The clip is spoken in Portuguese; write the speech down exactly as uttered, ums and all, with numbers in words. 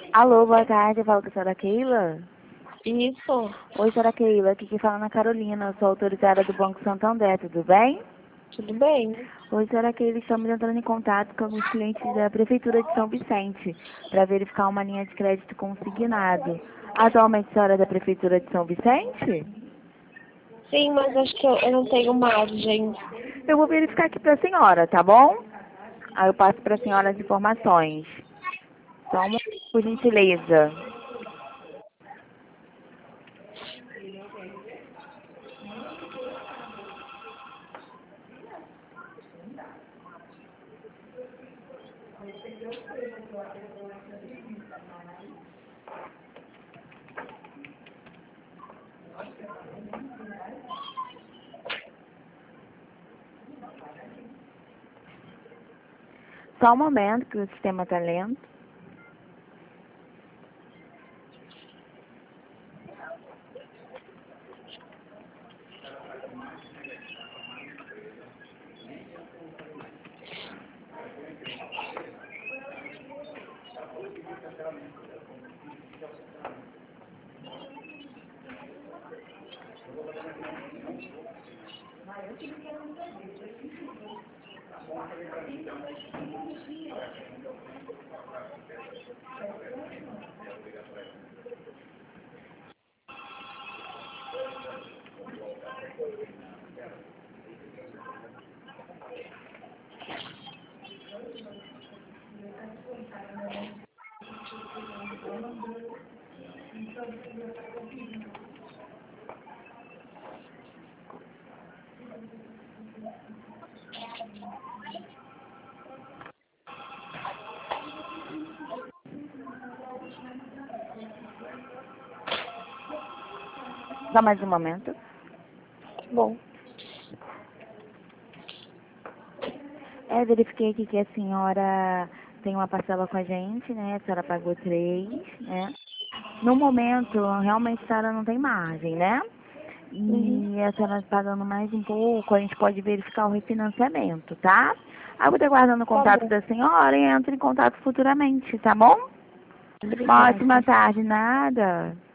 Alô, boa tarde, eu falo com a senhora Keila. Isso, Oi, senhora Keila, aqui quem fala é Ana Carolina, eu sou autorizada do Banco Santander, tudo bem? tudo bem. Oi, senhora Keila, estamos entrando em contato com alguns clientes da Prefeitura de São Vicente para verificar uma linha de crédito consignado. Atualmente, a senhora é da Prefeitura de São Vicente? Sim, mas acho que eu, eu não tenho margem. Eu vou verificar aqui para a senhora, tá bom? Aí eu passo para a senhora as informações. Só uma, por gentileza. Só um momento que o sistema está lento. Só mais um momento. Bom, É, verifiquei aqui que a senhora tem uma parcela com a gente, né? A senhora pagou três, né? No momento, realmente a senhora não tem margem, né? uhum, E a senhora pagando mais um pouco, a gente pode verificar o refinanciamento, tá? Aí eu vou ter guardando o tá contato bom. da senhora e entro em contato futuramente, tá bom? Uma Obrigada. ótima tarde, nada.